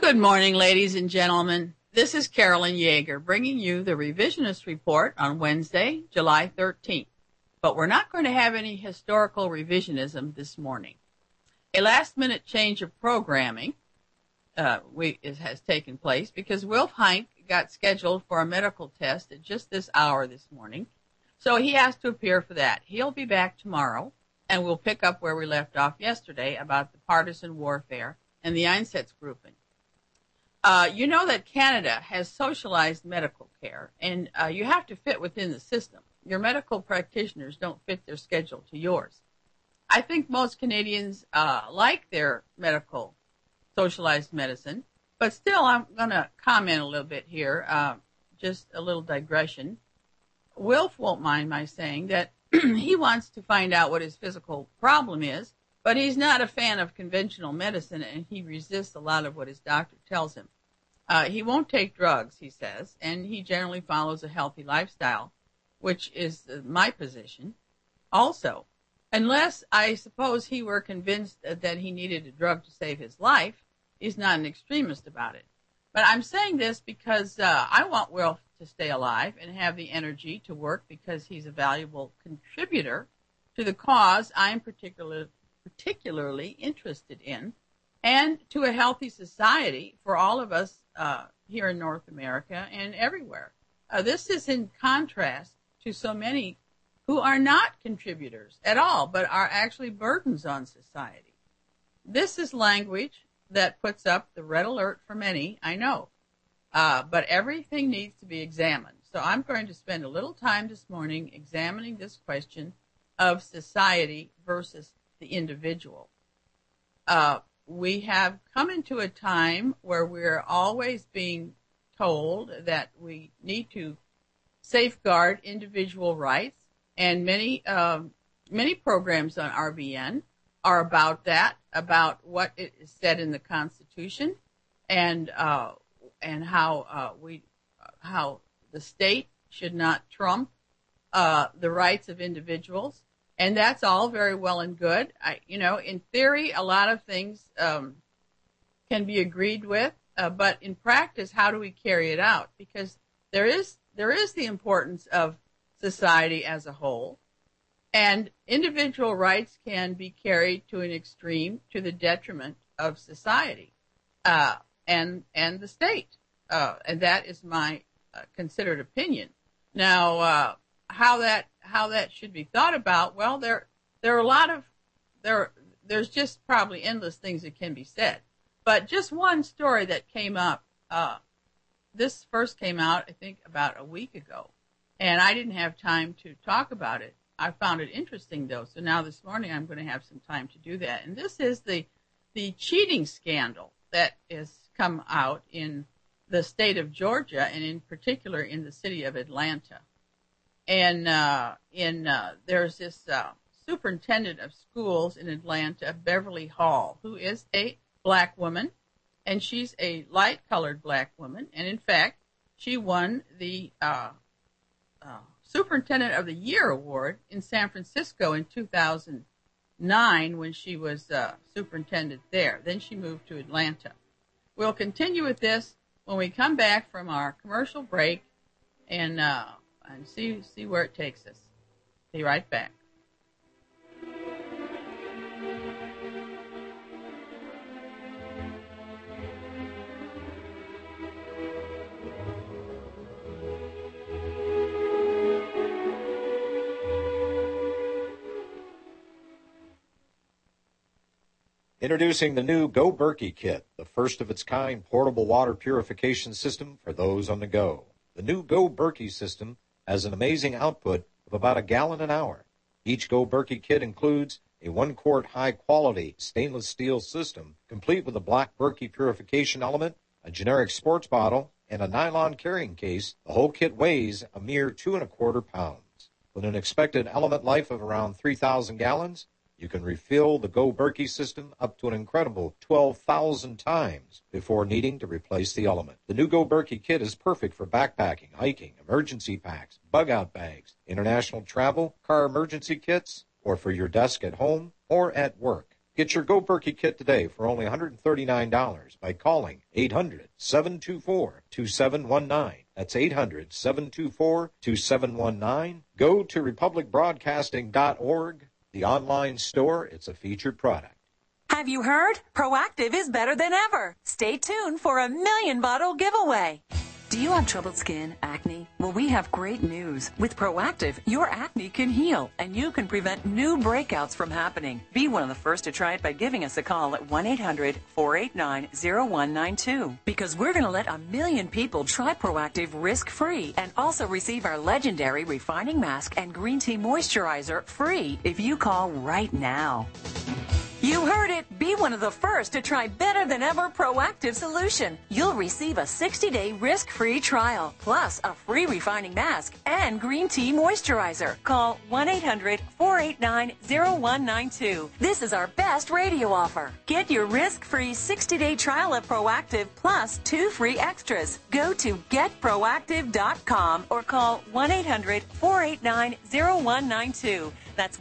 Good morning, ladies and gentlemen. This is Carolyn Yeager bringing you the Revisionist Report on Wednesday, July 13th. But we're not going to have any historical revisionism this morning. A last-minute change of programming has taken place because Wilf Heinck got scheduled for a medical test at just this hour this morning, so he has to appear for that. He'll be back tomorrow, and we'll pick up where we left off yesterday about the partisan warfare and the Einsatzgruppen. You know that Canada has socialized medical care, and you have to fit within the system. Your medical practitioners don't fit their schedule to yours. I think most Canadians like their medical socialized medicine, but still I'm going to comment a little bit here, just a little digression. Wilf won't mind my saying that he wants to find out what his physical problem is, but he's not a fan of conventional medicine, and he resists a lot of what his doctor tells him. He won't take drugs, he says, and he generally follows a healthy lifestyle, which is my position also. Unless I suppose he were convinced that he needed a drug to save his life, he's not an extremist about it. But I'm saying this because I want Wilf to stay alive and have the energy to work because he's a valuable contributor to the cause I'm particularly interested in, and to a healthy society for all of us here in North America and everywhere. This is in contrast to so many who are not contributors at all, but are actually burdens on society. This is language that puts up the red alert for many, I know, but everything needs to be examined. So I'm going to spend a little time this morning examining this question of society versus the individual. We have come into a time where we're always being told that we need to safeguard individual rights, and many programs on RBN are about that, about what is said in the Constitution, and how the state should not trump the rights of individuals. And that's all very well and good. In theory, a lot of things can be agreed with, but in practice, how do we carry it out? Because there is the importance of society as a whole, and individual rights can be carried to an extreme to the detriment of society and the state, and that is my considered opinion. Now, how that should be thought about? Well, there are a lot of there's just probably endless things that can be said, but just one story that came up. This first came out, I think, about a week ago, and I didn't have time to talk about it. I found it interesting, though, so now this morning I'm going to have some time to do that. And this is the cheating scandal that has come out in the state of Georgia, and in particular in the city of Atlanta. And there's this superintendent of schools in Atlanta, Beverly Hall, who is a black woman, and she's a light-colored black woman. And in fact, she won the Superintendent of the Year award in San Francisco in 2009 when she was superintendent there. Then she moved to Atlanta. We'll continue with this when we come back from our commercial break and see where it takes us. Be right back. Introducing the new Go Berkey Kit, the first of its kind portable water purification system for those on the go. The new Go Berkey system has an amazing output of about a gallon an hour. Each Go Berkey kit includes a 1-quart high-quality stainless steel system, complete with a black Berkey purification element, a generic sports bottle, and a nylon carrying case. The whole kit weighs a mere 2¼ pounds. With an expected element life of around 3,000 gallons, you can refill the Go Berkey system up to an incredible 12,000 times before needing to replace the element. The new Go Berkey kit is perfect for backpacking, hiking, emergency packs, bug-out bags, international travel, car emergency kits, or for your desk at home or at work. Get your Go Berkey kit today for only $139 by calling 800-724-2719. That's 800-724-2719. Go to republicbroadcasting.org. The online store, it's a featured product. Have you heard? Proactiv is better than ever. Stay tuned for a 1,000,000 bottle giveaway. Do you have troubled skin, acne? Well, we have great news. With Proactiv, your acne can heal, and you can prevent new breakouts from happening. Be one of the first to try it by giving us a call at 1-800-489-0192. Because we're going to let 1,000,000 people try Proactiv risk-free and also receive our legendary refining mask and green tea moisturizer free if you call right now. You heard it. Be one of the first to try better than ever Proactiv solution. You'll receive a 60-day risk-free trial, plus a free refining mask and green tea moisturizer. Call 1-800-489-0192. This is our best radio offer. Get your risk-free 60-day trial of Proactiv plus 2 free extras. Go to getproactiv.com or call 1-800-489-0192. That's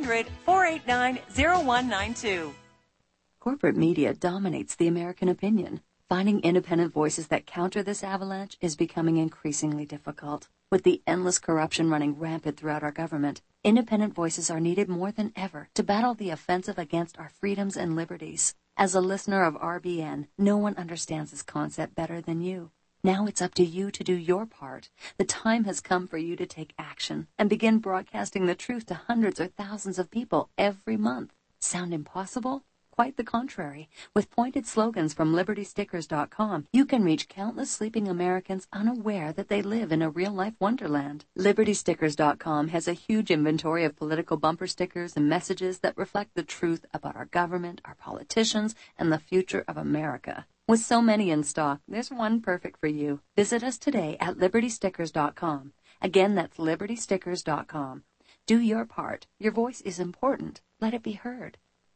1-800-489-0192. Corporate media dominates the American opinion. Finding independent voices that counter this avalanche is becoming increasingly difficult. With the endless corruption running rampant throughout our government, independent voices are needed more than ever to battle the offensive against our freedoms and liberties. As a listener of RBN, no one understands this concept better than you. Now it's up to you to do your part. The time has come for you to take action and begin broadcasting the truth to hundreds or thousands of people every month. Sound impossible? Quite the contrary. With pointed slogans from LibertyStickers.com, you can reach countless sleeping Americans unaware that they live in a real-life wonderland. LibertyStickers.com has a huge inventory of political bumper stickers and messages that reflect the truth about our government, our politicians, and the future of America. With so many in stock, there's one perfect for you. Visit us today at LibertyStickers.com. Again, that's LibertyStickers.com. Do your part. Your voice is important. Let it be heard.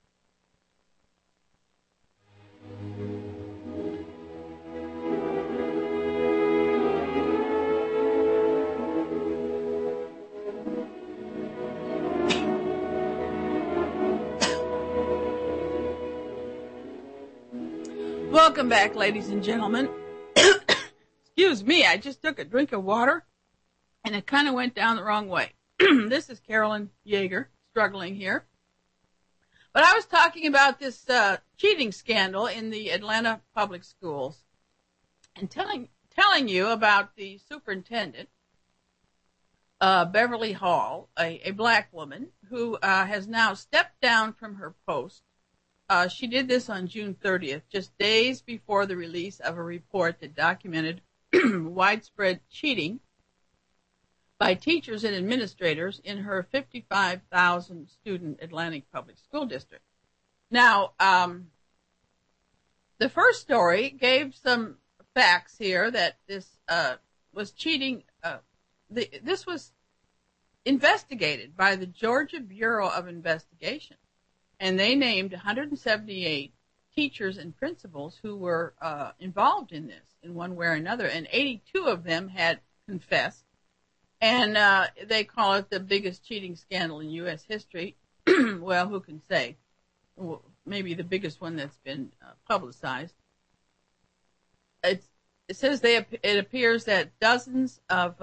Welcome back, ladies and gentlemen. Excuse me, I just took a drink of water, and it kind of went down the wrong way. This is Carolyn Yeager, struggling here. But I was talking about this cheating scandal in the Atlanta public schools and telling you about the superintendent, Beverly Hall, a black woman who has now stepped down from her post. She did this on June 30th, just days before the release of a report that documented widespread cheating by teachers and administrators in her 55,000 student Atlantic Public School District. Now, the first story gave some facts here that this was cheating. This was investigated by the Georgia Bureau of Investigation, and they named 178 teachers and principals who were involved in this in one way or another, and 82 of them had confessed. And they call it the biggest cheating scandal in U.S. history. Well, who can say? Well, maybe the biggest one that's been publicized. It says it appears that dozens of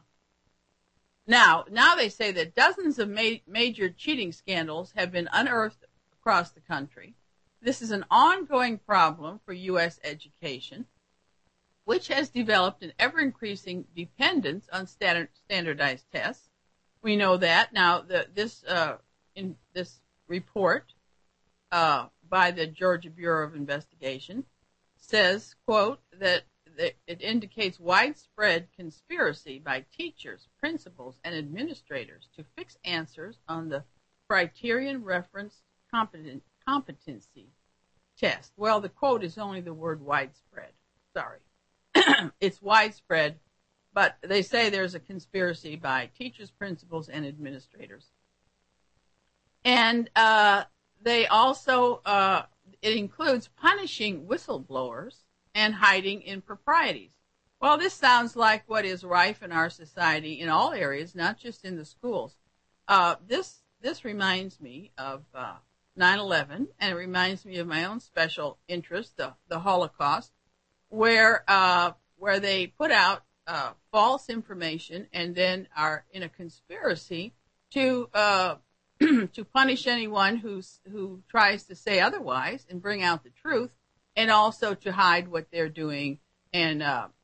now they say that dozens of major cheating scandals have been unearthed across the country. This is an ongoing problem for U.S. education, which has developed an ever-increasing dependence on standardized tests. We know that. Now, in this report by the Georgia Bureau of Investigation says, quote, that it indicates widespread conspiracy by teachers, principals, and administrators to fix answers on the criterion referenced competency test. Well, the quote is only the word widespread. Sorry. It's widespread, but they say there's a conspiracy by teachers, principals, and administrators. And they also, it includes punishing whistleblowers and hiding improprieties. Well, this sounds like what is rife in our society in all areas, not just in the schools. This reminds me of 9/11, and it reminds me of my own special interest, the Holocaust, where they put out false information and then are in a conspiracy to to punish anyone who tries to say otherwise and bring out the truth, and also to hide what they're doing, and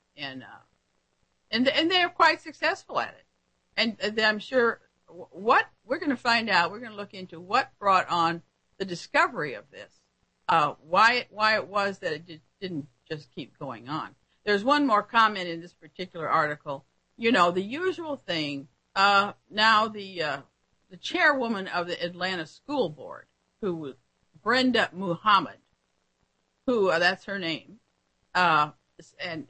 they're quite successful at it. And I'm sure what we're going to find out, we're going to look into what brought on the discovery of this, why it was that it didn't just keep going on. There's one more comment in this particular article. You know, the usual thing. Now the chairwoman of the Atlanta School Board, who Brenda Muhammad, who that's her name, and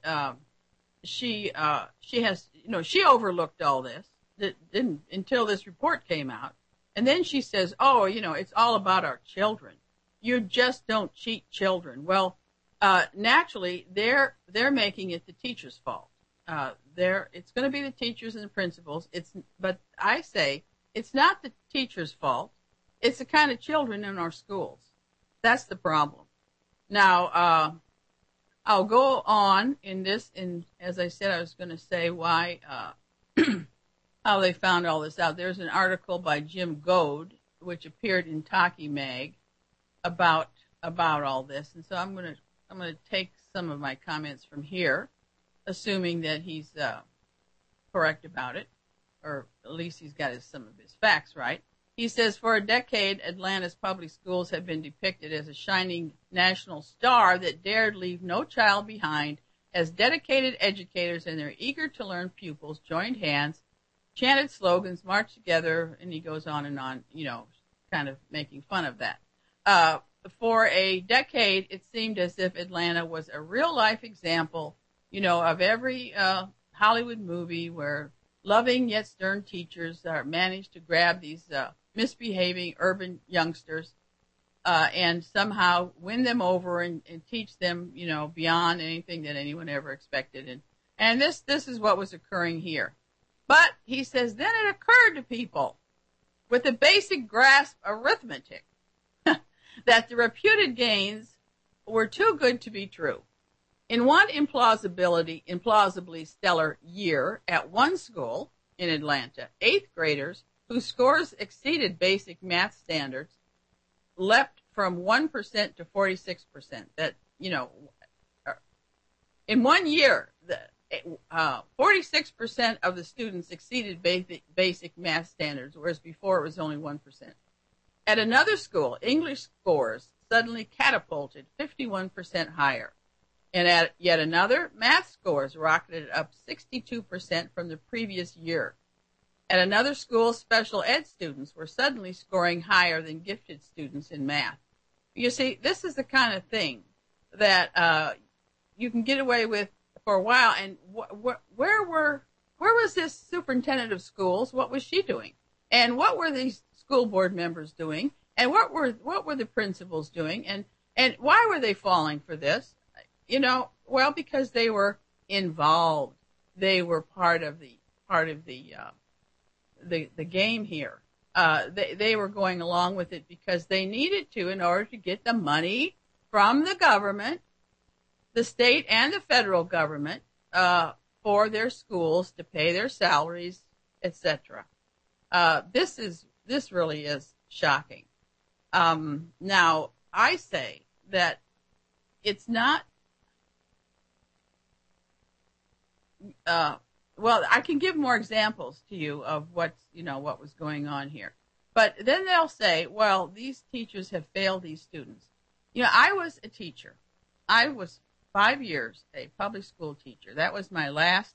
she has, she overlooked all this. Didn't until this report came out, and then she says, "Oh, it's all about our children. You just don't cheat children." Well, naturally, they're making it the teacher's fault. It's going to be the teachers and the principals. But I say it's not the teacher's fault. It's the kind of children in our schools. That's the problem. Now, I'll go on in this, and as I said, I was going to say why, how they found all this out. There's an article by Jim Goad, which appeared in Talkie Mag, about all this, and so I'm going to take some of my comments from here, assuming that he's correct about it, or at least he's got some of his facts right. He says, for a decade, Atlanta's public schools have been depicted as a shining national star that dared leave no child behind, as dedicated educators and their eager-to-learn pupils joined hands, chanted slogans, marched together, and he goes on, kind of making fun of that. For a decade, it seemed as if Atlanta was a real-life example, of every Hollywood movie where loving yet stern teachers managed to grab these misbehaving urban youngsters and somehow win them over and teach them, beyond anything that anyone ever expected. And this is what was occurring here. But he says, then it occurred to people with a basic grasp arithmetic that the reputed gains were too good to be true. In one implausibly stellar year at one school in Atlanta, 8th graders whose scores exceeded basic math standards leapt from 1% to 46%. That, in 1 year, 46% of the students exceeded basic math standards, whereas before it was only 1%. At another school, English scores suddenly catapulted 51% higher. And at yet another, math scores rocketed up 62% from the previous year. At another school, special ed students were suddenly scoring higher than gifted students in math. You see, this is the kind of thing that you can get away with for a while. And where was this superintendent of schools? What was she doing? And what were these school board members doing? And what were the principals doing? And why were they falling for this? Well, because they were involved. They were part of the game here. They were going along with it because they needed to in order to get the money from the government, the state and the federal government, for their schools to pay their salaries, etc. This really is shocking. Now, I say that it's not. Well, I can give more examples to you of what was going on here. But then they'll say, well, these teachers have failed these students. I was a teacher. I was 5 years a public school teacher. That was my last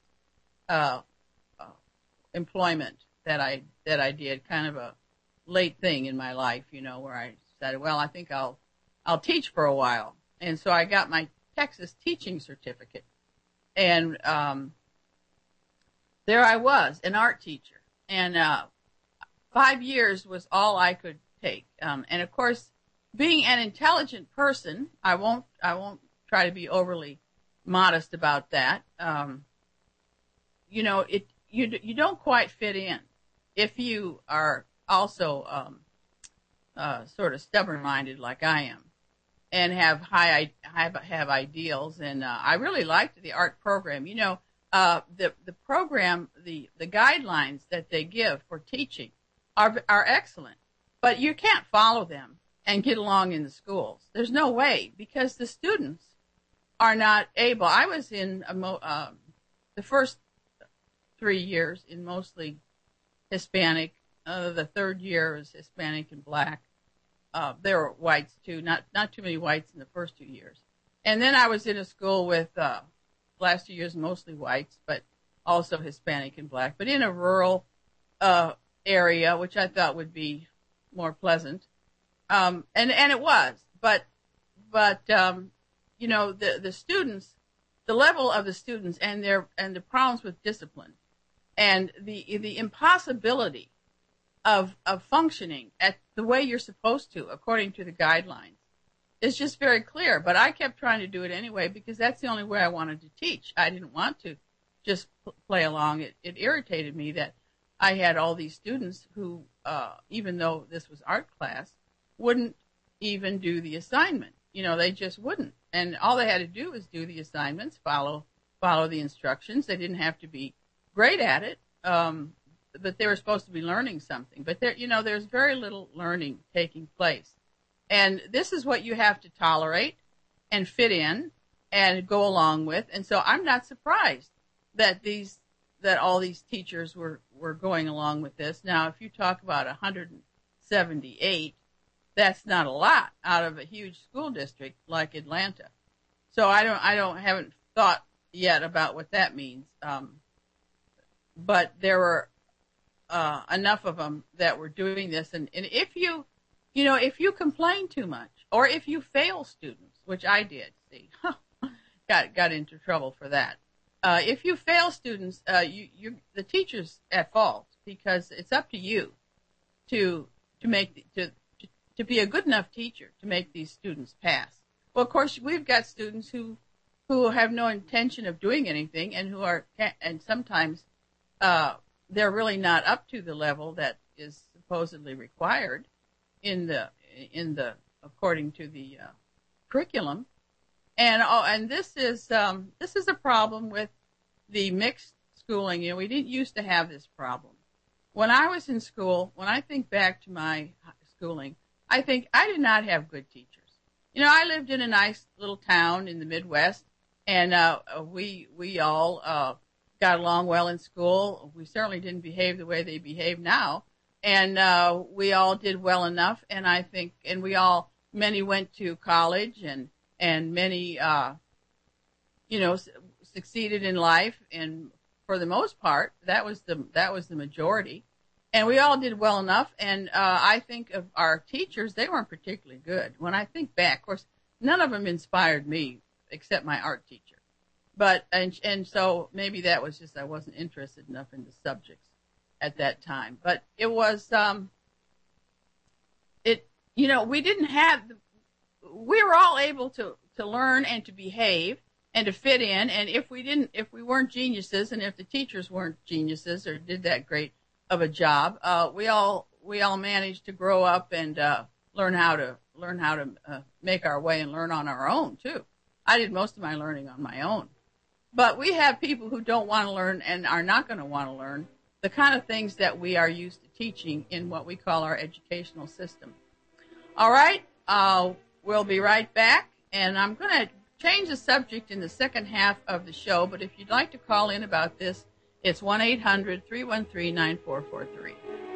employment that I did, kind of a late thing in my life, where I decided, well, I think I'll teach for a while. And so I got my Texas teaching certificate. And there I was, an art teacher. And 5 years was all I could take. And of course, being an intelligent person, I won't try to be overly modest about that. You don't quite fit in if you are also sort of stubborn-minded like I am, and have have ideals. And I really liked the art program. You know, the program, the guidelines that they give for teaching are excellent, but you can't follow them and get along in the schools. There's no way, because the students are not able. I was in the first 3 years in mostly Hispanic. The third year was Hispanic and black. There were whites too, not too many whites in the first 2 years. And then I was in a school with last 2 years mostly whites, but also Hispanic and black, but in a rural area, which I thought would be more pleasant. And it was, but you know, the students, the level of the students and the problems with discipline and the impossibility of functioning at the way you're supposed to, according to the guidelines, is just very clear. But I kept trying to do it anyway, because that's the only way I wanted to teach. I didn't want to just play along. It irritated me that I had all these students who, even though this was art class, wouldn't even do the assignment. You know, they just wouldn't. And all they had to do was do the assignments, follow the instructions. They didn't have to be great at it, but they were supposed to be learning something. But there's very little learning taking place. And this is what you have to tolerate and fit in and go along with. And so I'm not surprised that all these teachers were going along with this. Now, if you talk about 178, that's not a lot out of a huge school district like Atlanta. So haven't thought yet about what that means. But there were enough of them that were doing this. And if you complain too much, or if you fail students, which I did, got into trouble for that. If you fail students, the teacher's at fault, because it's up to you to be a good enough teacher to make these students pass. Well, of course, we've got students who have no intention of doing anything, and sometimes they're really not up to the level that is supposedly required in the according to the curriculum. And this is a problem with the mixed schooling. You know, we didn't used to have this problem. When I was in school, when I think back to my schooling, I think I did not have good teachers. You know, I lived in a nice little town in the Midwest, and we all got along well in school. We certainly didn't behave the way they behave now, and we all did well enough. And I think, and many went to college, and many, succeeded in life. And for the most part, that was the majority. And we all did well enough. And I think of our teachers, they weren't particularly good. When I think back, of course, none of them inspired me except my art teacher. But, and so maybe that was just, I wasn't interested enough in the subjects at that time. But it was, we were all able to learn and to behave and to fit in. And if we weren't geniuses, and if the teachers weren't geniuses or did that great of a job, we all managed to grow up and learn how to make our way and learn on our own too. I did most of my learning on my own. But we have people who don't want to learn and are not going to want to learn the kind of things that we are used to teaching in what we call our educational system. All right, we'll be right back, and I'm going to change the subject in the second half of the show, but if you'd like to call in about this, it's 1-800-313-9443.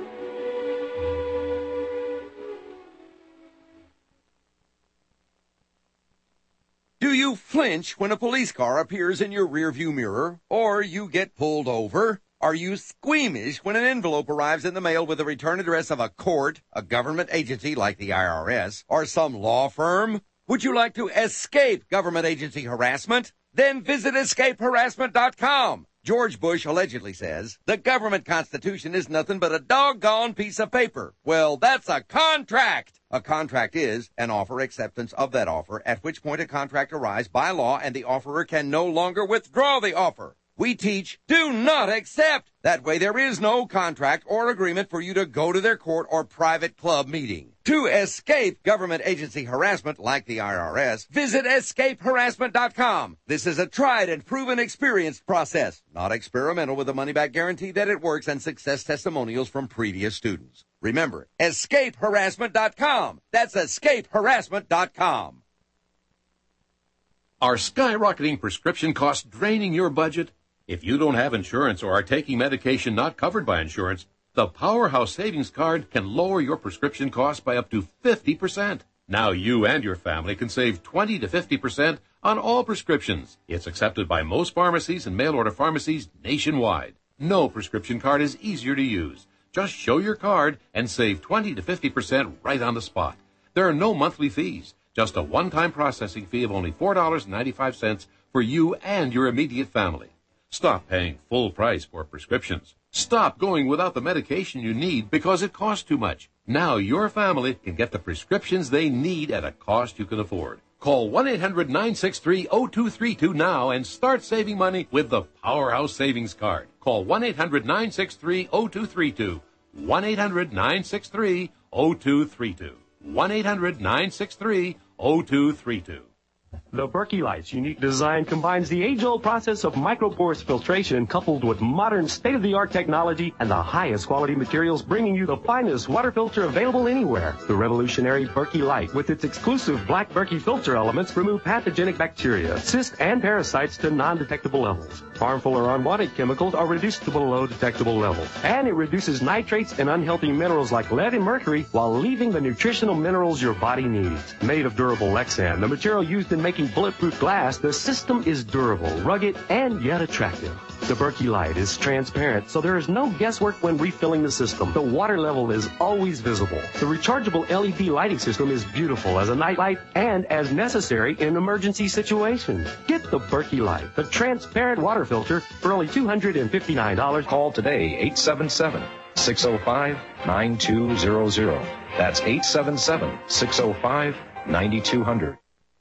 Do you flinch when a police car appears in your rearview mirror, or you get pulled over? Are you squeamish when an envelope arrives in the mail with the return address of a court, a government agency like the IRS, or some law firm? Would you like to escape government agency harassment? Then visit escapeharassment.com. George Bush allegedly says, the government constitution is nothing but a doggone piece of paper. Well, that's a contract. A contract is an offer acceptance of that offer, at which point a contract arrives by law and the offerer can no longer withdraw the offer. We teach do not accept. That way there is no contract or agreement for you to go to their court or private club meeting. To escape government agency harassment like the IRS, visit escapeharassment.com. This is a tried and proven experienced process, not experimental, with a money-back guarantee that it works and success testimonials from previous students. Remember, escapeharassment.com. That's escapeharassment.com. Are skyrocketing prescription costs draining your budget? If you don't have insurance or are taking medication not covered by insurance, the Powerhouse Savings Card can lower your prescription costs by up to 50%. Now you and your family can save 20 to 50% on all prescriptions. It's accepted by most pharmacies and mail-order pharmacies nationwide. No prescription card is easier to use. Just show your card and save 20 to 50% right on the spot. There are no monthly fees, just a one-time processing fee of only $4.95 for you and your immediate family. Stop paying full price for prescriptions. Stop going without the medication you need because it costs too much. Now your family can get the prescriptions they need at a cost you can afford. Call 1-800-963-0232 now and start saving money with the Powerhouse Savings Card. Call 1-800-963-0232. 1-800-963-0232. 1-800-963-0232. The Berkey Light's unique design combines the age-old process of microporous filtration coupled with modern state-of-the-art technology and the highest quality materials, bringing you the finest water filter available anywhere. The revolutionary Berkey Light, with its exclusive black Berkey filter elements, remove pathogenic bacteria, cysts, and parasites to non-detectable levels. Harmful or unwanted chemicals are reduced to below detectable levels. And it reduces nitrates and unhealthy minerals like lead and mercury while leaving the nutritional minerals your body needs. Made of durable Lexan, the material used in making bulletproof glass, the system is durable, rugged, and yet attractive. The Berkey Light is transparent, so there is no guesswork when refilling the system. The water level is always visible. The rechargeable LED lighting system is beautiful as a night light and as necessary in emergency situations. Get the Berkey Light, the transparent water filter, for only $259. Call today, 877-605-9200. That's 877-605-9200.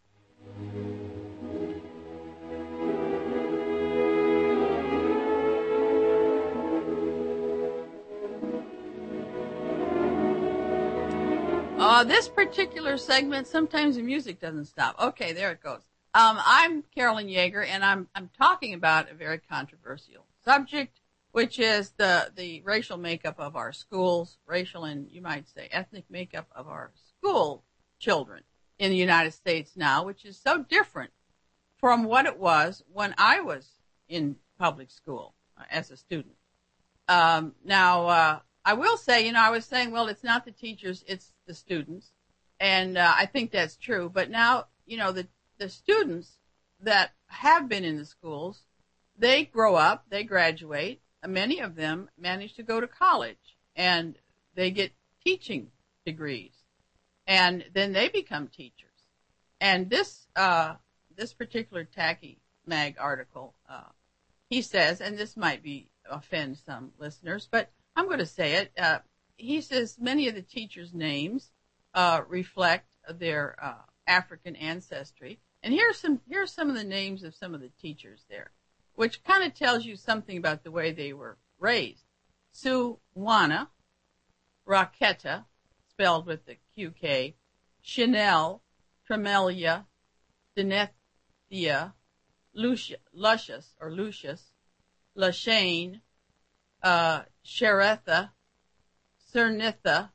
This particular segment, sometimes the music doesn't stop. Okay, there it goes. I'm Carolyn Yeager, and I'm talking about a very controversial subject, which is the racial makeup of our schools, racial and, you might say, ethnic makeup of our school children in the United States now, which is so different from what it was when I was in public school as a student. I will say, I was saying, well, it's not the teachers, it's the students. And I think that's true. But now, the students that have been in the schools, they grow up, they graduate. Many of them manage to go to college, and they get teaching degrees. And then they become teachers. And this particular Tacky Mag article, he says, and this might offend some listeners, but I'm going to say it. He says many of the teachers' names reflect their African ancestry. And here's some of the names of some of the teachers there, which kind of tells you something about the way they were raised. Suwana, Raketa, spelled with the QK, Chanel, Tremelia, Denethia, Lucius, Lashane, Sharetha, Cernitha,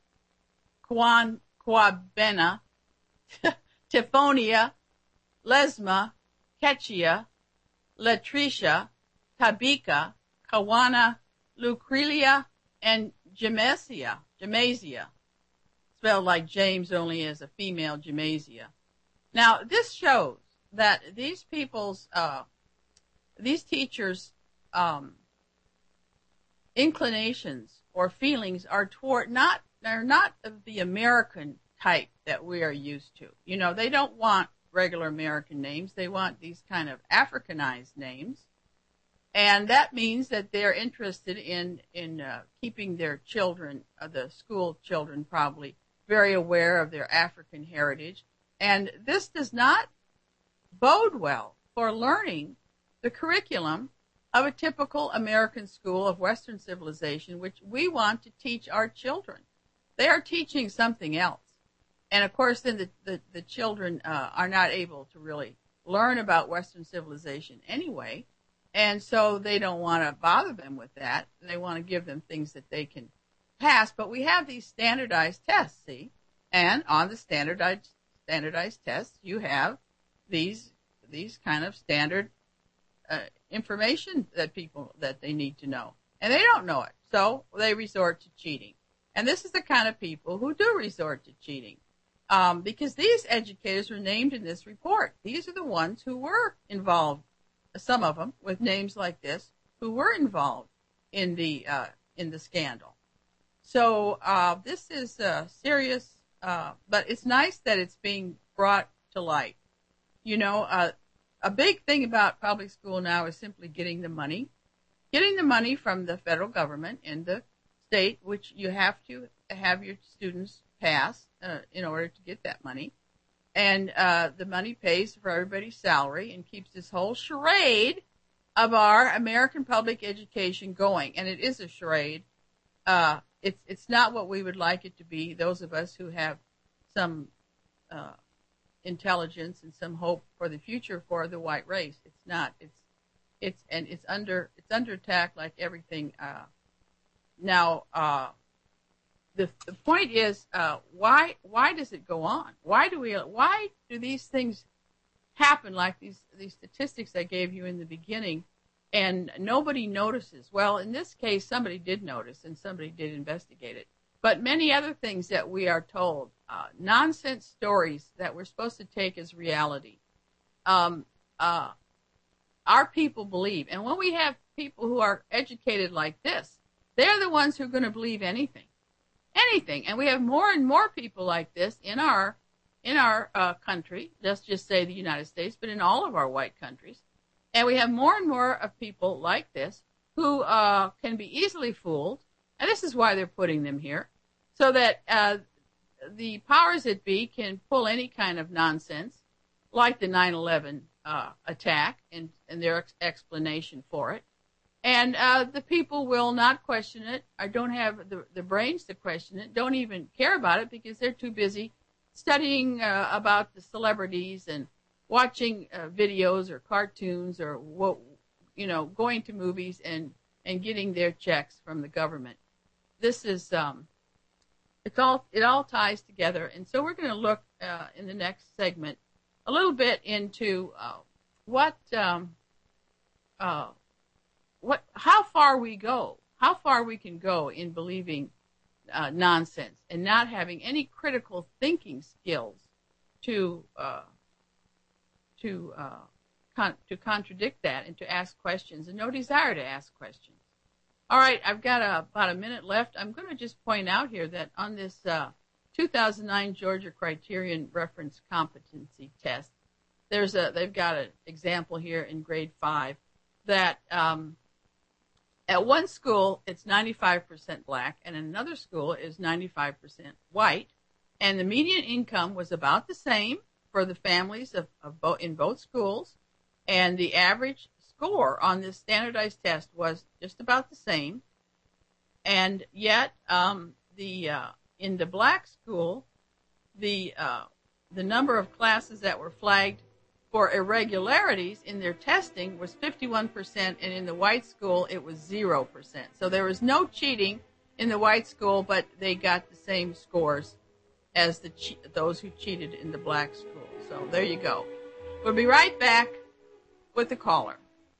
Quabena, Tifonia, Lesma, Ketchia, Latricia, Tabika, Kawana, Lucrelia, and Jamesia, spelled like James only as a female, Jamesia. Now, this shows that these teachers' inclinations or feelings are not of the American type that we are used to. They don't want regular American names. They want these kind of Africanized names. And that means that they're interested in keeping their children, the school children probably, very aware of their African heritage. And this does not bode well for learning the curriculum of a typical American school of Western civilization, which we want to teach our children. They are teaching something else. And of course, then the children are not able to really learn about Western civilization anyway. And so they don't want to bother them with that. They want to give them things that they can pass. But we have these standardized tests, see? And on the standardized tests, you have these kind of standard information that they need to know. And they don't know it. So they resort to cheating. And this is the kind of people who do resort to cheating. Because these educators were named in this report. These are the ones who were involved, some of them with names like this, who were involved in the scandal. So this is serious, but it's nice that it's being brought to light. You know, a big thing about public school now is simply getting the money from the federal government and the state, which you have to have your students pass in order to get that money. And the money pays for everybody's salary and keeps this whole charade of our American public education going. And it is a charade. It's not what we would like it to be, those of us who have some intelligence and some hope for the future for the white race. It's not. It's under attack like everything. Now, the point is, why does it go on? Why do these things happen, like these statistics I gave you in the beginning, and nobody notices? Well, in this case, somebody did notice and somebody did investigate it. But many other things that we are told, nonsense stories that we're supposed to take as reality, our people believe. And when we have people who are educated like this, they're the ones who are going to believe anything. And we have more and more people like this in our country. Let's just say the United States, but in all of our white countries. And we have more and more of people like this who can be easily fooled. And this is why they're putting them here, so that the powers that be can pull any kind of nonsense, like the 9/11 attack and their explanation for it. And the people will not question it, or don't have the brains to question it, don't even care about it because they're too busy studying about the celebrities and watching videos or cartoons or going to movies and getting their checks from the government. This is it all ties together, and so we're going to look in the next segment a little bit into how far we can go in believing nonsense and not having any critical thinking skills to contradict that and to ask questions, and no desire to ask questions. All right, I've got about a minute left. I'm going to just point out here that on this 2009 Georgia Criterion Reference Competency Test, they've got an example here in grade 5 that at one school it's 95% black and in another school is 95% white, and the median income was about the same for the families in both schools, and the average score on this standardized test was just about the same. And yet in the black school, the number of classes that were flagged for irregularities in their testing was 51%, and in the white school it was 0%. So there was no cheating in the white school, but they got the same scores as those who cheated in the black school. So there you go. We'll be right back with the caller.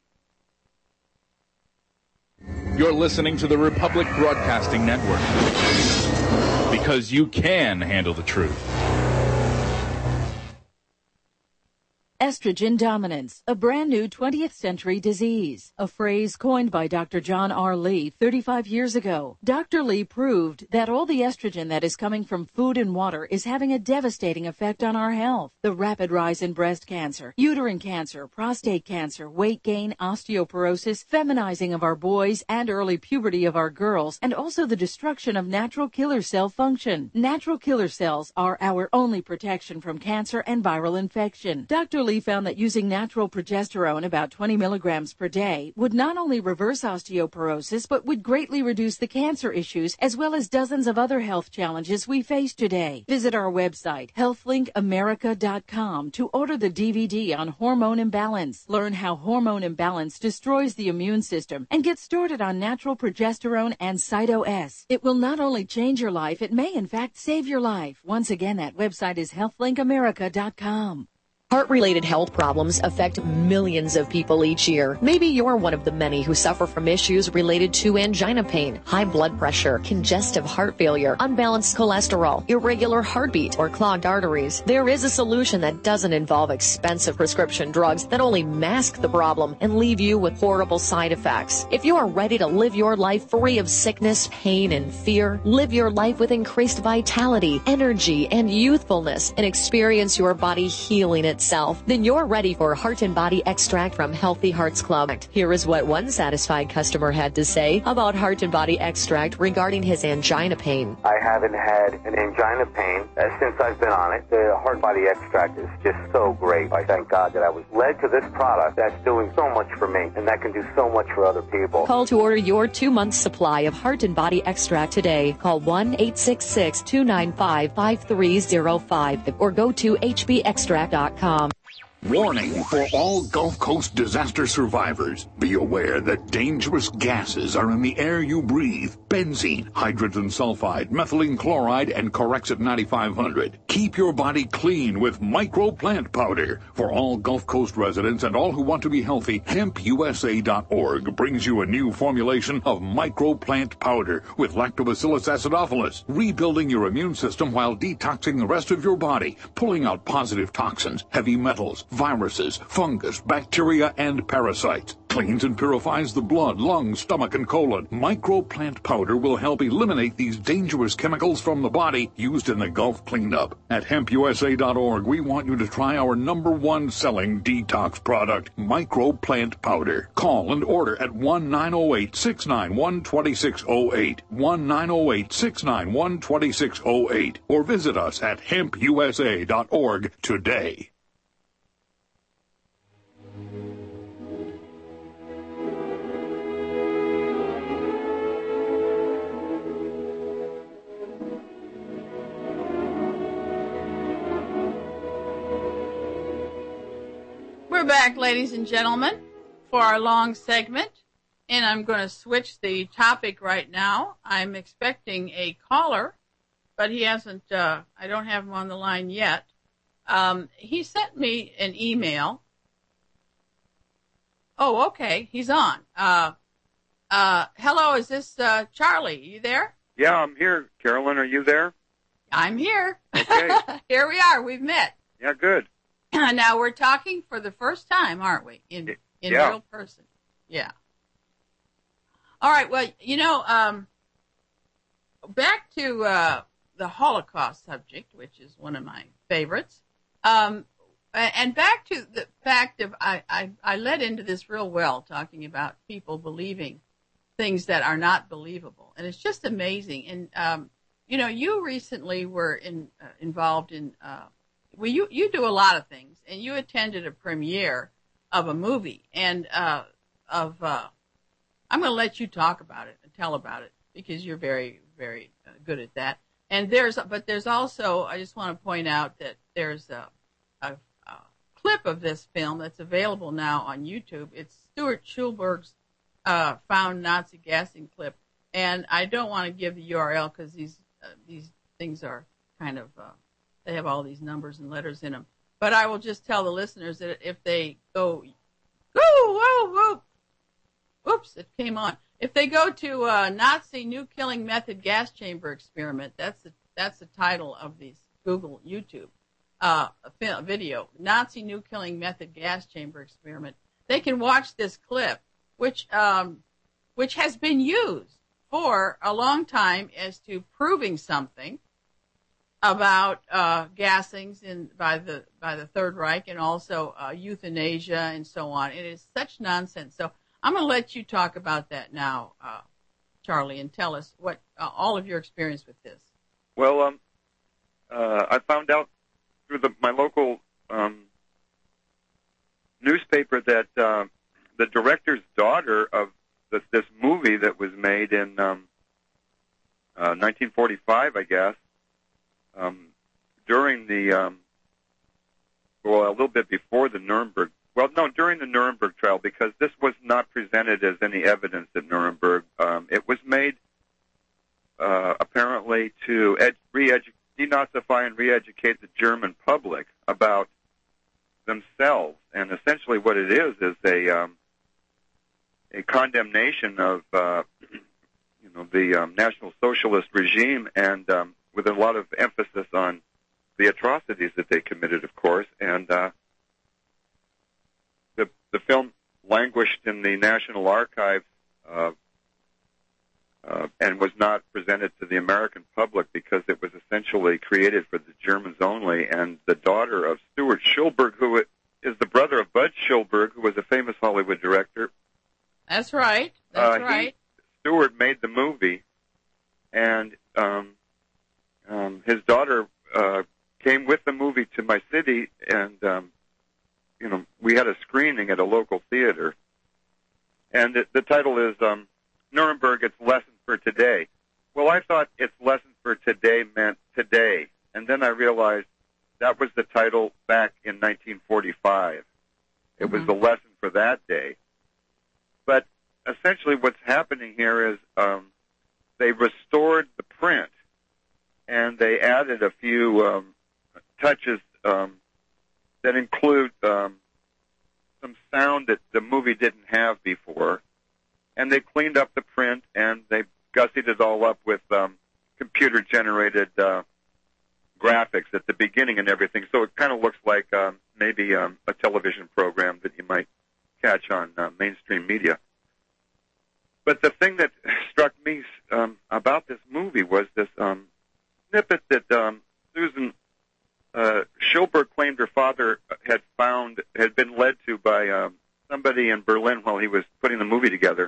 You're listening to the Republic Broadcasting Network, because you can handle the truth. Estrogen dominance, a brand new 20th century disease, a phrase coined by Dr. John R. Lee 35 years ago. Dr. Lee proved that all the estrogen that is coming from food and water is having a devastating effect on our health. The rapid rise in breast cancer, uterine cancer, prostate cancer, weight gain, osteoporosis, feminizing of our boys, and early puberty of our girls, and also the destruction of natural killer cell function. Natural killer cells are our only protection from cancer and viral infection. Dr. Lee Lee found that using natural progesterone, about 20 milligrams per day, would not only reverse osteoporosis, but would greatly reduce the cancer issues as well as dozens of other health challenges we face today. Visit our website, healthlinkamerica.com, to order the DVD on hormone imbalance. Learn how hormone imbalance destroys the immune system and get started on natural progesterone and Cyto-S. It will not only change your life, it may in fact save your life. Once again, that website is healthlinkamerica.com. Heart-related health problems affect millions of people each year. Maybe you're one of the many who suffer from issues related to angina pain, high blood pressure, congestive heart failure, unbalanced cholesterol, irregular heartbeat, or clogged arteries. There is a solution that doesn't involve expensive prescription drugs that only mask the problem and leave you with horrible side effects. If you are ready to live your life free of sickness, pain, and fear, live your life with increased vitality, energy, and youthfulness, and experience your body healing itself, then you're ready for Heart and Body Extract from Healthy Hearts Club. Here is what one satisfied customer had to say about Heart and Body Extract regarding his angina pain. I haven't had an angina pain since I've been on it. The Heart and Body Extract is just so great. I thank God that I was led to this product that's doing so much for me, and that can do so much for other people. Call to order your 2-month supply of Heart and Body Extract today. Call 1-866-295-5305 or go to hbextract.com. Warning for all Gulf Coast disaster survivors. Be aware that dangerous gases are in the air you breathe. Benzene, hydrogen sulfide, methylene chloride, and Corexit 9500. Keep your body clean with Micro Plant Powder. For all Gulf Coast residents and all who want to be healthy, HempUSA.org brings you a new formulation of Micro Plant Powder with Lactobacillus acidophilus, rebuilding your immune system while detoxing the rest of your body, pulling out positive toxins, heavy metals, viruses, fungus, bacteria, and parasites. Cleans and purifies the blood, lungs, stomach, and colon. Micro Plant Powder will help eliminate these dangerous chemicals from the body used in the Gulf cleanup. At HempUSA.org, we want you to try our #1 selling detox product, Micro Plant Powder. Call and order at 1-908-691-2608, 1-908-691-2608, or visit us at HempUSA.org today. We're back, ladies and gentlemen, for our long segment, and I'm going to switch the topic right now. I'm expecting a caller, but he hasn't, I don't have him on the line yet. He sent me an email. Oh, okay, he's on. Hello, is this Charlie? Are you there? Yeah, I'm here. Carolyn, are you there? I'm here. Okay. Here we are. We've met. Yeah, good. Now we're talking for the first time, aren't we? In yeah. Real person. Yeah. All right. Well, you know, back to the Holocaust subject, which is one of my favorites, and back to the fact of I led into this real well, talking about people believing things that are not believable, and it's just amazing. And you know, you recently were involved in. Well, you do a lot of things, and you attended a premiere of a movie, and I'm going to let you talk about it and tell about it because you're very, very good at that. And there's also, I just want to point out that there's a clip of this film that's available now on YouTube. It's Stuart Schulberg's found Nazi gassing clip, and I don't want to give the URL because these things are kind of. They have all these numbers and letters in them. But I will just tell the listeners that if they go, oops, it came on. If they go to Nazi New Killing Method Gas Chamber Experiment, that's the title of this Google YouTube video, Nazi New Killing Method Gas Chamber Experiment. They can watch this clip, which has been used for a long time as to proving something about gassings by the Third Reich and also euthanasia and so on. It is such nonsense. So I'm going to let you talk about that now, Charlie, and tell us what all of your experience with this. Well, I found out through my local newspaper that the director's daughter of this movie that was made in 1945, I guess, during the a little bit before the Nuremberg. Well, no, during the Nuremberg trial, because this was not presented as any evidence at Nuremberg. It was made apparently to denazify and re-educate the German public about themselves, and essentially what it is a condemnation of the National Socialist regime, and with a lot of emphasis on the atrocities that they committed, of course. And the film languished in the National Archives and was not presented to the American public because it was essentially created for the Germans only. And the daughter of Stuart Schulberg, who is the brother of Bud Schulberg, who was a famous Hollywood director. That's right. That's right. Stuart made the movie, and his daughter came with the movie to my city, and we had a screening at a local theater. And the title is Nuremberg, It's Lesson for Today. Well, I thought It's Lesson for Today meant today, and then I realized that was the title back in 1945. It was the lesson for that day. But essentially what's happening here is they restored the print, and they added a few touches that include some sound that the movie didn't have before. And they cleaned up the print, and they gussied it all up with computer-generated graphics at the beginning and everything. So it kind of looks like maybe a television program that you might catch on mainstream media. But the thing that struck me about this movie was this snippet that Susan Schulberg claimed her father had been led to by somebody in Berlin while he was putting the movie together,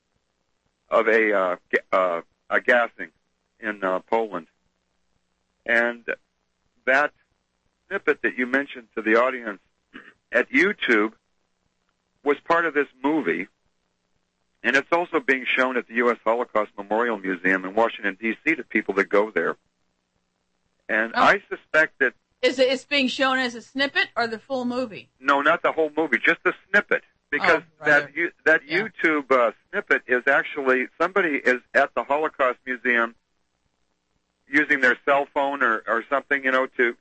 of a gassing in Poland. And that snippet that you mentioned to the audience at YouTube was part of this movie, and it's also being shown at the U.S. Holocaust Memorial Museum in Washington, D.C. to people that go there. And I suspect that... It's being shown as a snippet or the full movie? No, not the whole movie, just the snippet. Because that YouTube snippet is actually, somebody is at the Holocaust Museum using their cell phone or something, to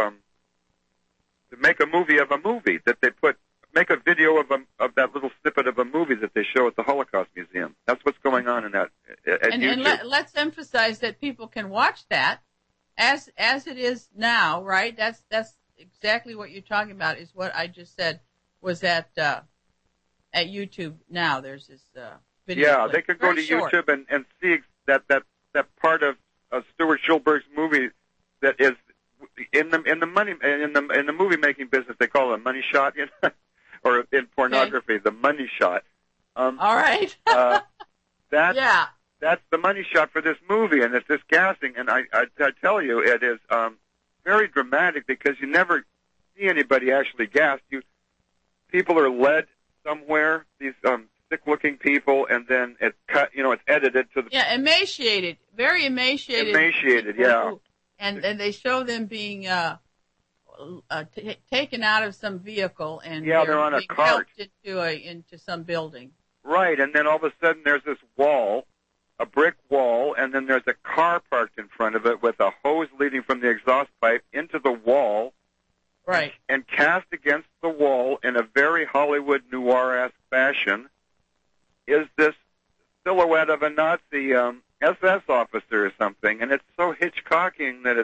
make a movie of a movie that they make a video of that little snippet of a movie that they show at the Holocaust Museum. That's what's going on in that at YouTube. And let's emphasize that people can watch that as it is now, right? That's exactly what you're talking about. Is what I just said was at YouTube now. There's this video. Yeah, clip. They can go to short. YouTube and see that part of Stuart Schulberg's movie that is in the movie making business. They call it a money shot, or in pornography, the money shot. All right. That's the money shot for this movie, and it's this gassing. And I tell you, it is very dramatic because you never see anybody actually gassed. People are led somewhere, these sick-looking people, and then it's cut. It's edited to the emaciated, very emaciated. Emaciated, yeah. And they show them being taken out of some vehicle, and they're on a cart into some building. Right, and then all of a sudden there's this wall, a brick wall, and then there's a car parked in front of it with a hose leading from the exhaust pipe into the wall. Right. And cast against the wall in a very Hollywood noir-esque fashion is this silhouette of a Nazi SS officer or something, and it's so Hitchcockian that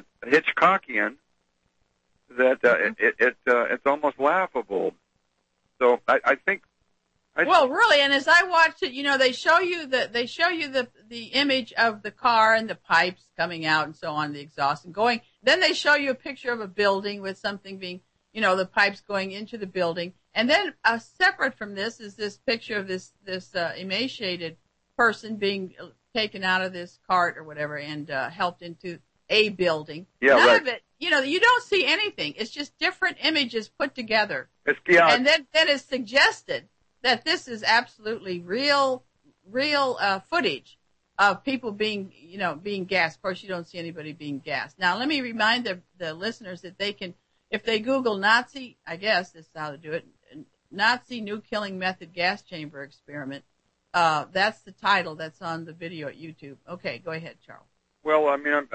it's almost laughable. So I think. Well, really, and as I watched it, they show you the image of the car and the pipes coming out and so on, the exhaust and going. Then they show you a picture of a building with something being, the pipes going into the building. And then separate from this is this picture of this emaciated person being taken out of this cart or whatever and helped into a building. Yeah, you don't see anything. It's just different images put together. Yeah. And then it's suggested that this is absolutely real footage of people being gassed. Of course, you don't see anybody being gassed. Now, let me remind the listeners that they can, if they Google Nazi, I guess this is how to do it, Nazi new killing method gas chamber experiment. That's the title that's on the video at YouTube. Okay, go ahead, Charles. Well, I mean,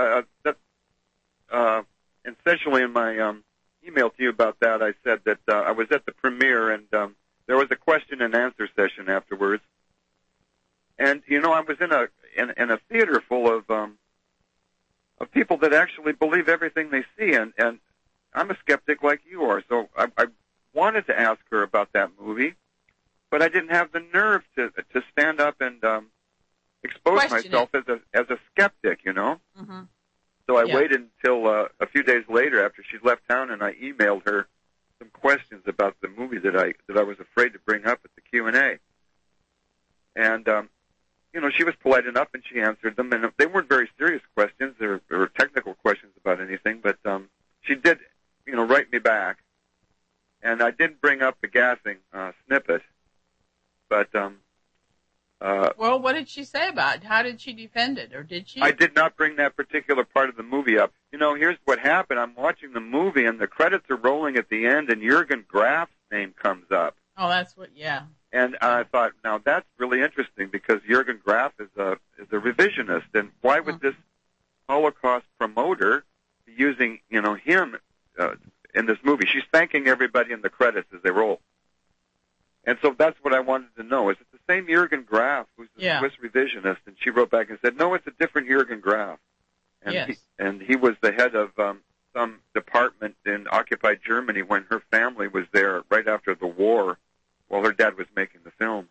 essentially in my email to you about that, I said that I was at the premiere and there was a question and answer session afterwards. And I was in a theater full of people that actually believe everything they see, and I'm a skeptic like you are. So I wanted to ask her about that movie, but I didn't have the nerve to stand up and expose myself as a skeptic, Mm-hmm. So I waited until a few days later after she'd left town, and I emailed her some questions about the movie that I was afraid to bring up at the Q&A. And she was polite enough, and she answered them, and they weren't very serious questions or technical questions about anything, but she did, write me back. And I didn't bring up the gassing snippet, but well, what did she say about it? How did she defend it, or did she? I did not bring that particular part of the movie up. Here's what happened. I'm watching the movie, and the credits are rolling at the end, and Jürgen Graf's name comes up. Oh, that's what, yeah. And I thought, now that's really interesting because Jürgen Graf is a revisionist, and why would this Holocaust promoter be using him in this movie? She's thanking everybody in the credits as they roll, and so that's what I wanted to know. Is it the same Jürgen Graf who's the Swiss revisionist? And she wrote back and said, no, it's a different Jürgen Graf, and he was the head of some department in occupied Germany when her family was there right after the war, while her dad was making the film.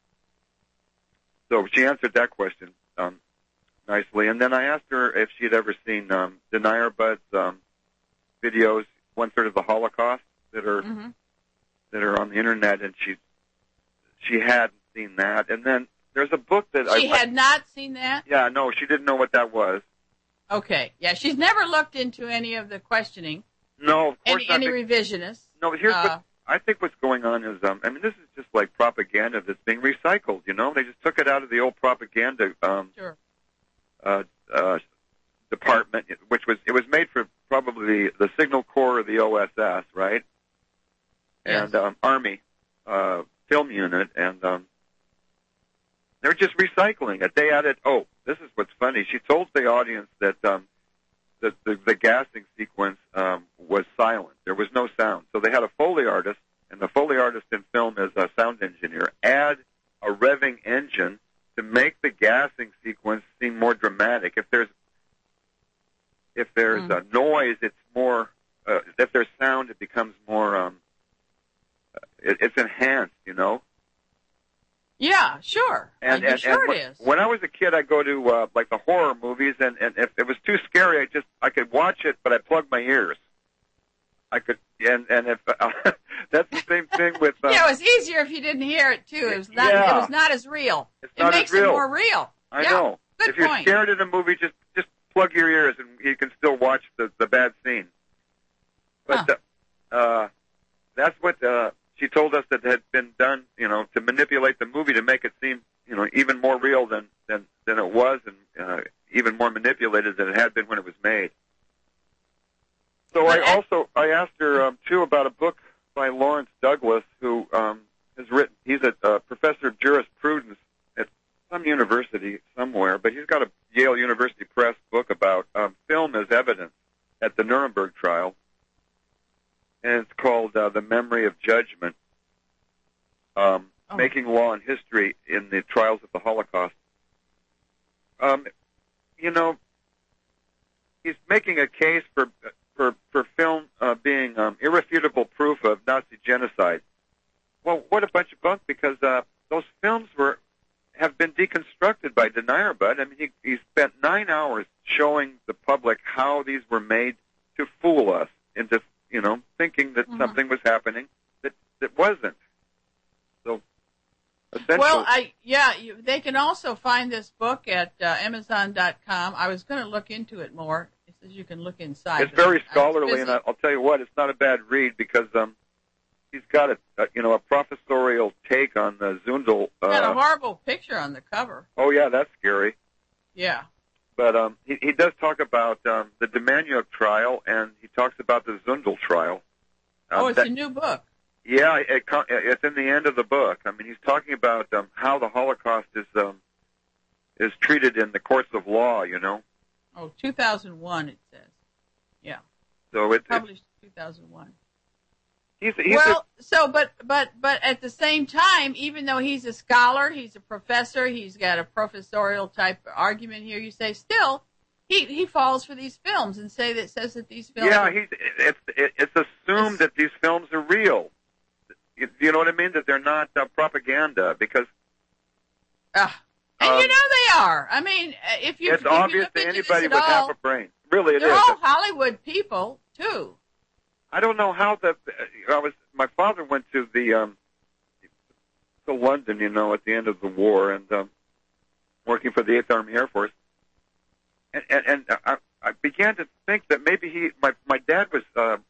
So she answered that question nicely. And then I asked her if she had ever seen Denier Bud's videos, 1/3 of the Holocaust, that are on the internet, and she hadn't seen that. And then there's a book that she had not seen that? Yeah, no, she didn't know what that was. Okay, yeah, she's never looked into any of the questioning. No, of course not. Any revisionists. No, here's what I think what's going on is, this is just like propaganda that's being recycled, They just took it out of the old propaganda department, it was made for probably the Signal Corps or the OSS, right? Yes. And Army film unit, and they're just recycling it. They added, this is what's funny. She told the audience that the gassing sequence was silent. There was no sound. So they had a Foley artist, and the Foley artist in film is a sound engineer, add a revving engine to make the gassing sequence seem more dramatic. If there's a noise, it's more, if there's sound, it becomes more, it's enhanced, Yeah, sure. And sure it is. When I was a kid, I'd go to like the horror movies, and if it was too scary, I could watch it, but I plugged my ears. I could, and if that's the same thing with. It was easier if you didn't hear it too. It was not. It was not as real. It makes it more real. I know. Good if you're point. scared in a movie, just plug your ears, and you can still watch the bad scene. But that's what she told us that had been done, to manipulate the movie to make it seem, even more real than it was, and even more manipulated than it had been when it was made. So I asked her too about a book by Lawrence Douglas, who has written. He's a professor of jurisprudence at some university somewhere, but he's got a Yale University Press book about film as evidence at the Nuremberg trial. And it's called The Memory of Judgment, Making Law and History in the Trials of the Holocaust. He's making a case for film being irrefutable proof of Nazi genocide. Well, what a bunch of bunk, because those films have been deconstructed by Denier Bud. I mean, he spent 9 hours showing the public how these were made to fool us into thinking that something was happening that wasn't. So, essentially. Well, they can also find this book at Amazon.com. I was going to look into it more. Says you can look inside. It's very scholarly, and I'll tell you what, it's not a bad read because he's got a professorial take on the Zundel. Got a horrible picture on the cover. Oh yeah, that's scary. Yeah. But he does talk about the Demaniuk trial, and he talks about the Zundel trial. It's a new book. Yeah, it's in the end of the book. I mean, he's talking about how the Holocaust is treated in the courts of law. You know. Oh, 2001 it says. Yeah. So it's published 2001. But at the same time, even though he's a scholar, he's a professor, he's got a professorial type argument here. You say still, he falls for these films and says that these films. Yeah, it's assumed that these films are real. You know what I mean? That they're not propaganda because. And you know they are. I mean, it's obvious to anybody with half a brain. Really, they're all Hollywood people too. I don't know how my father went to to London, you know, at the end of the war, and working for the 8th Army Air Force, and I began to think that maybe my dad was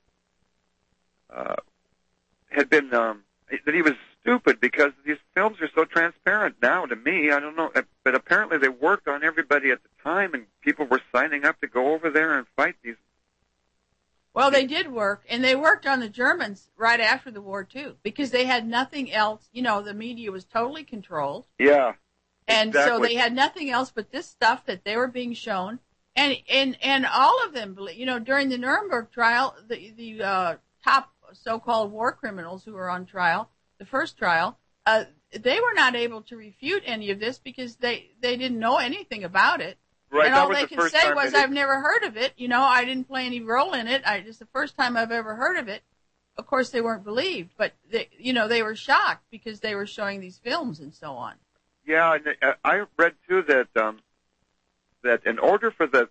had been that he was stupid because these films are so transparent now to me. I don't know, but apparently they worked on everybody at the time, and people were signing up to go over there and fight these. Well, they did work, and they worked on the Germans right after the war, too, because they had nothing else. You know, the media was totally controlled. Yeah. And exactly. So they had nothing else but this stuff that they were being shown. And all of them, you know, during the Nuremberg trial, the top so-called war criminals who were on trial, the first trial, they were not able to refute any of this because they didn't know anything about it. Right, and all they could say was, I've never heard of it. You know, I didn't play any role in it. It's the first time I've ever heard of it. Of course, they weren't believed, but they were shocked because they were showing these films and so on. Yeah, and I read too that in order for the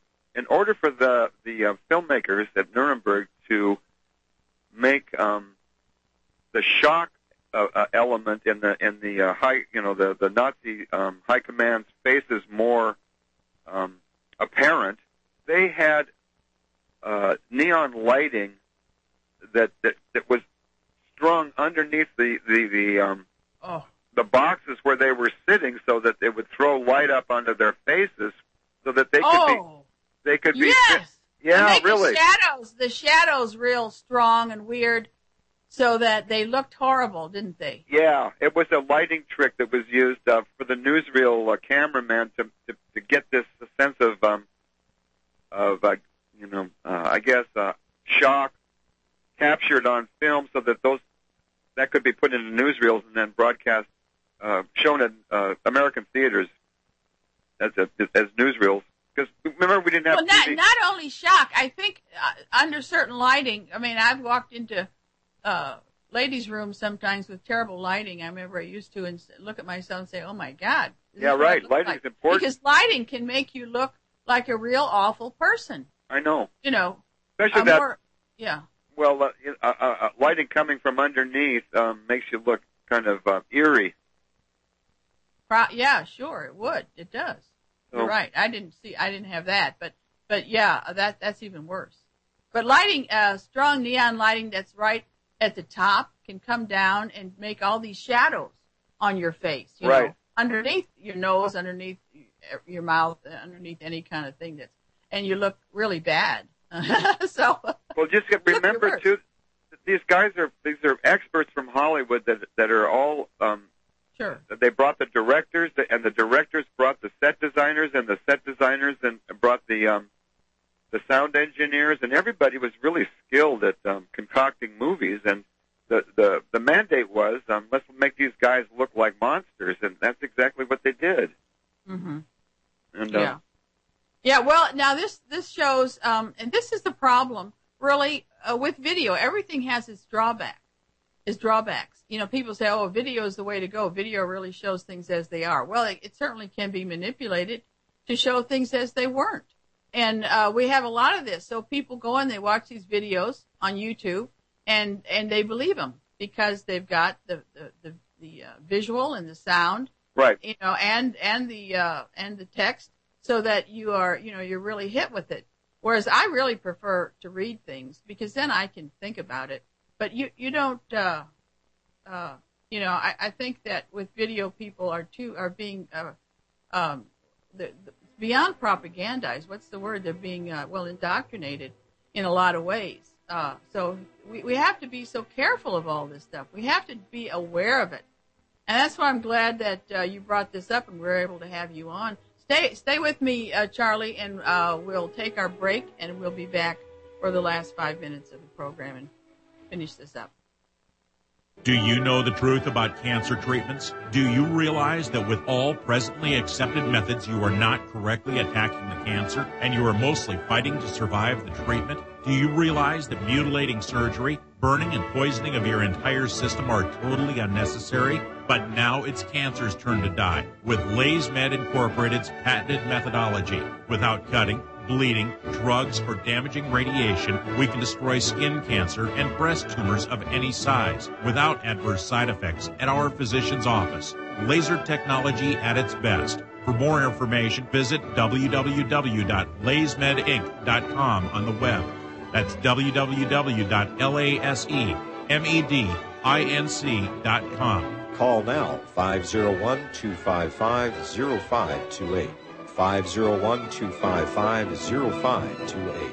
filmmakers at Nuremberg to make the shock element in the high, you know, the Nazi high command's faces more apparent, they had neon lighting that was strung underneath the boxes where they were sitting, so that they would throw light up onto their faces, so that they could be. Yes. Yeah, make really. The shadows real strong and weird, so that they looked horrible, didn't they? Yeah, it was a lighting trick that was used for the newsreel cameraman to get this sense of shock captured on film, so that that could be put into newsreels and then broadcast, shown in American theaters as newsreels. Because remember, we didn't have TV. Not only shock. I think under certain lighting. I mean, I've walked into ladies' rooms sometimes with terrible lighting. I remember I used to look at myself and say, "Oh my God." Yeah, right. Lighting is important because lighting can make you look like a real awful person. I know. You know, especially that. Yeah. Well, lighting coming from underneath makes you look kind of eerie. Yeah, sure, it would. It does. You're right. I didn't have that, but yeah, that's even worse. But lighting, strong neon lighting that's right at the top can come down and make all these shadows on your face. You know, underneath your nose, underneath your mouth, underneath any kind of thing and you look really bad. Well, just remember too, these are experts from Hollywood that are all. Sure. They brought the directors, and the directors brought the set designers, and the set designers and brought the sound engineers, and everybody was really skilled at concocting movies. And the mandate was, let's make these guys look like monsters, and that's exactly what they did. Mm-hmm. And yeah. Well, now this shows, and this is the problem really with video. Everything has its drawbacks. You know, people say, "Oh, video is the way to go. Video really shows things as they are." Well, it certainly can be manipulated to show things as they weren't. And we have a lot of this. So people go and they watch these videos on YouTube, and they believe them because they've got the visual and the sound, right? You know, and the text, so that you're really hit with it. Whereas I really prefer to read things because then I can think about it. But you don't, I think that with video people are being, beyond propagandized. What's the word? They're being, indoctrinated in a lot of ways. So we have to be so careful of all this stuff. We have to be aware of it. And that's why I'm glad that you brought this up and we're able to have you on. Stay with me, Charlie, and we'll take our break, and we'll be back for the last 5 minutes of the program and finish this up. Do you know the truth about cancer treatments? Do you realize that with all presently accepted methods, you are not correctly attacking the cancer, and you are mostly fighting to survive the treatment? Do you realize that mutilating surgery, burning and poisoning of your entire system are totally unnecessary? But now it's cancer's turn to die with LaysMed Incorporated's patented methodology. Without cutting, bleeding, drugs, or damaging radiation, we can destroy skin cancer and breast tumors of any size without adverse side effects at our physician's office. Laser technology at its best. For more information, visit www.laysmedinc.com on the web. That's www.lasemedinc.com. Call now, 501-255-0528. 501-255-0528.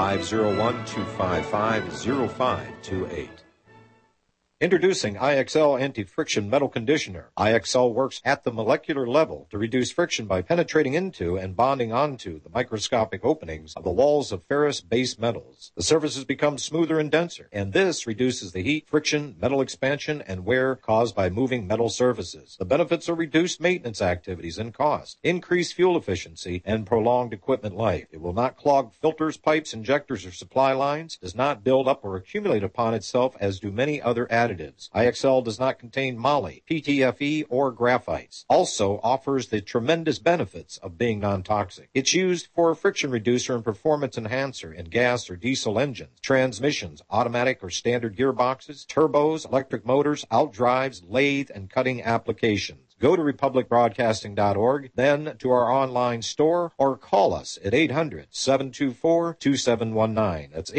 501-255-0528. Introducing IXL Anti-Friction Metal Conditioner. IXL works at the molecular level to reduce friction by penetrating into and bonding onto the microscopic openings of the walls of ferrous base metals. The surfaces become smoother and denser, and this reduces the heat, friction, metal expansion, and wear caused by moving metal surfaces. The benefits are reduced maintenance activities and cost, increased fuel efficiency, and prolonged equipment life. It will not clog filters, pipes, injectors, or supply lines, does not build up or accumulate upon itself as do many other additives. IXL does not contain moly, PTFE, or graphites. Also offers the tremendous benefits of being non-toxic. It's used for a friction reducer and performance enhancer in gas or diesel engines, transmissions, automatic or standard gearboxes, turbos, electric motors, outdrives, lathe, and cutting applications. Go to republicbroadcasting.org, then to our online store, or call us at 800-724-2719. That's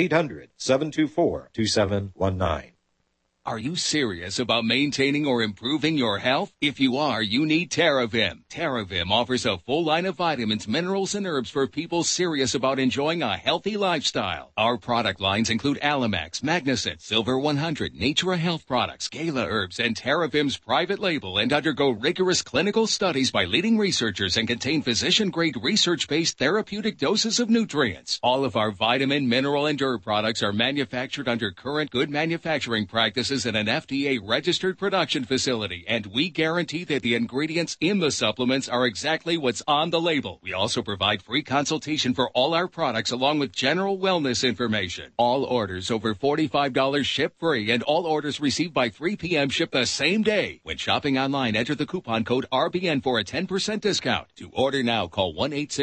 800-724-2719. Are you serious about maintaining or improving your health? If you are, you need TerraVim. TerraVim offers a full line of vitamins, minerals, and herbs for people serious about enjoying a healthy lifestyle. Our product lines include Alamax, Magnicet, Silver 100, Natura Health Products, Gala Herbs, and TerraVim's private label, and undergo rigorous clinical studies by leading researchers and contain physician-grade research-based therapeutic doses of nutrients. All of our vitamin, mineral, and herb products are manufactured under current good manufacturing practices in an FDA-registered production facility, and we guarantee that the ingredients in the supplements are exactly what's on the label. We also provide free consultation for all our products along with general wellness information. All orders over $45 ship free, and all orders received by 3 p.m. ship the same day. When shopping online, enter the coupon code RBN for a 10% discount. To order now, call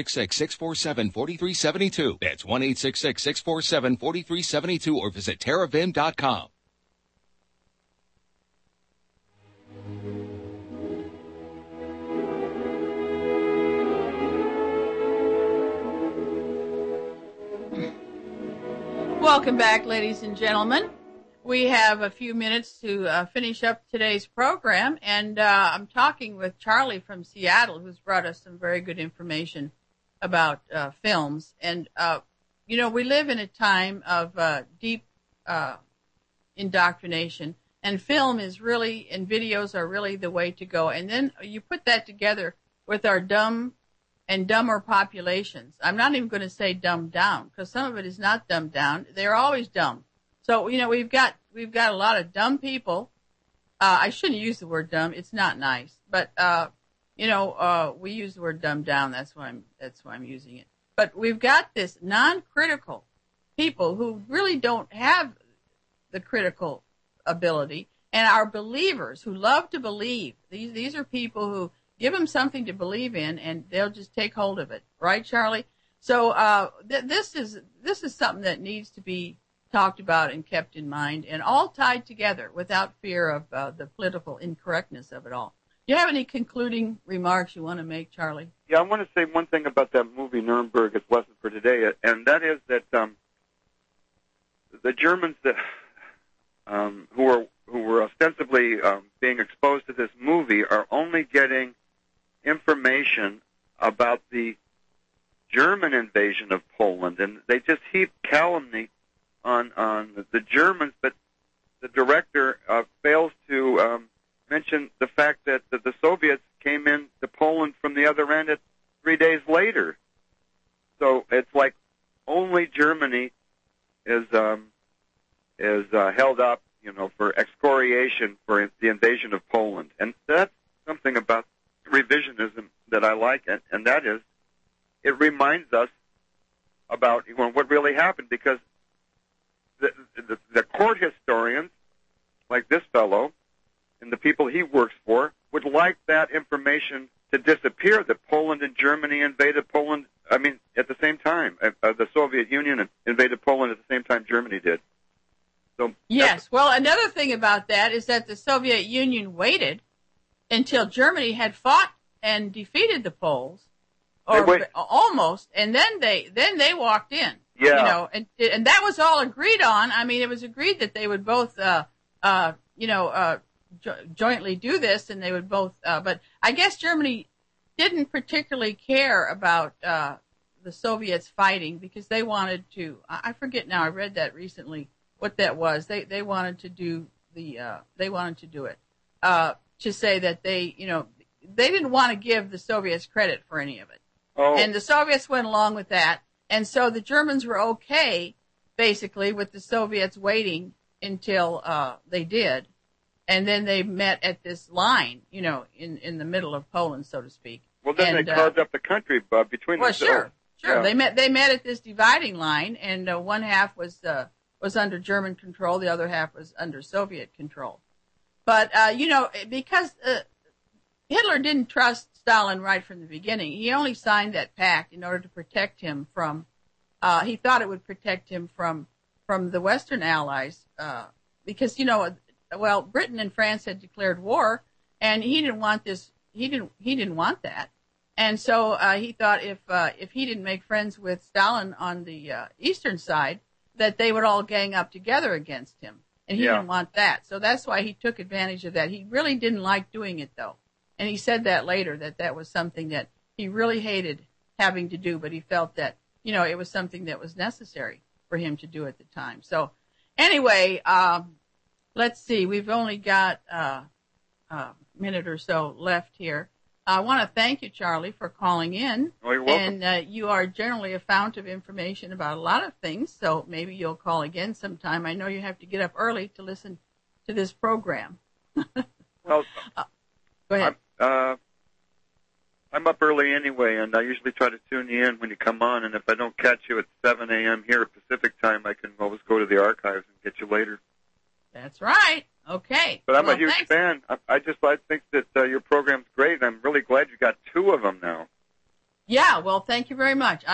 1-866-647-4372. That's 1-866-647-4372 or visit TerraVim.com. Welcome back, ladies and gentlemen. We have a few minutes to finish up today's program, and I'm talking with Charlie from Seattle, who's brought us some very good information about films. And, we live in a time of deep indoctrination, and film is really, and videos are really the way to go. And then you put that together with our dumb and dumber populations. I'm not even going to say dumbed down, because some of it is not dumbed down. They're always dumb. So, we've got a lot of dumb people. I shouldn't use the word dumb. It's not nice. But, we use the word dumbed down. That's why I'm using it. But we've got this non-critical people who really don't have the critical ability, and are believers who love to believe. These are people who give them something to believe in, and they'll just take hold of it. Right, Charlie? So this is something that needs to be talked about and kept in mind, and all tied together without fear of the political incorrectness of it all. Do you have any concluding remarks you want to make, Charlie? Yeah, I want to say one thing about that movie, Nuremberg, It's Lesson for Today, and that is that the Germans that who were ostensibly being exposed to this movie are only getting information about the German invasion of Poland, and they just heap calumny on the Germans, but the director fails to mention the fact that the Soviets came into Poland from the other end 3 days later. So it's like only Germany is held up, for excoriation for the invasion of Poland, and that's something about revisionism that I like, and that is, it reminds us about what really happened, because the court historians, like this fellow, and the people he works for, would like that information to disappear, that Poland and Germany invaded Poland, at the same time. The Soviet Union invaded Poland at the same time Germany did. So, yes. Well, another thing about that is that the Soviet Union waited until Germany had fought and defeated the Poles, or almost, and then they walked in. Yeah. And that was all agreed on. I mean, it was agreed that they would both, jointly do this, and they would both. But I guess Germany didn't particularly care about the Soviets fighting, because they wanted to. I forget now. I read that recently. What that was, they wanted to do they wanted to do it to say that they didn't want to give the Soviets credit for any of it. Oh. And the Soviets went along with that, and so the Germans were okay, basically, with the Soviets waiting until they did, and then they met at this line, in the middle of Poland, so to speak. Well, then they carved up the country between well, themselves. Sure. Yeah. They met at this dividing line, and one half was under German control, the other half was under Soviet control. But because Hitler didn't trust Stalin right from the beginning, he only signed that pact in order to protect him from. He thought it would protect him from the Western Allies, because Britain and France had declared war, and he didn't want this. He didn't want that, and so he thought if he didn't make friends with Stalin on the eastern side, that they would all gang up together against him, and he didn't want that. So that's why he took advantage of that. He really didn't like doing it, though, and he said that later, that was something that he really hated having to do, but he felt that it was something that was necessary for him to do at the time. So anyway, let's see. We've only got a minute or so left here. I want to thank you, Charlie, for calling in. Oh, you're welcome. And you are generally a fount of information about a lot of things, so maybe you'll call again sometime. I know you have to get up early to listen to this program. Well, go ahead. I'm up early anyway, and I usually try to tune you in when you come on, and if I don't catch you at 7 a.m. here at Pacific time, I can always go to the archives and get you later. That's right. Okay. But I'm a huge fan. I think that your program's great, and I'm really glad you got 2 of them now. Yeah, well, thank you very much.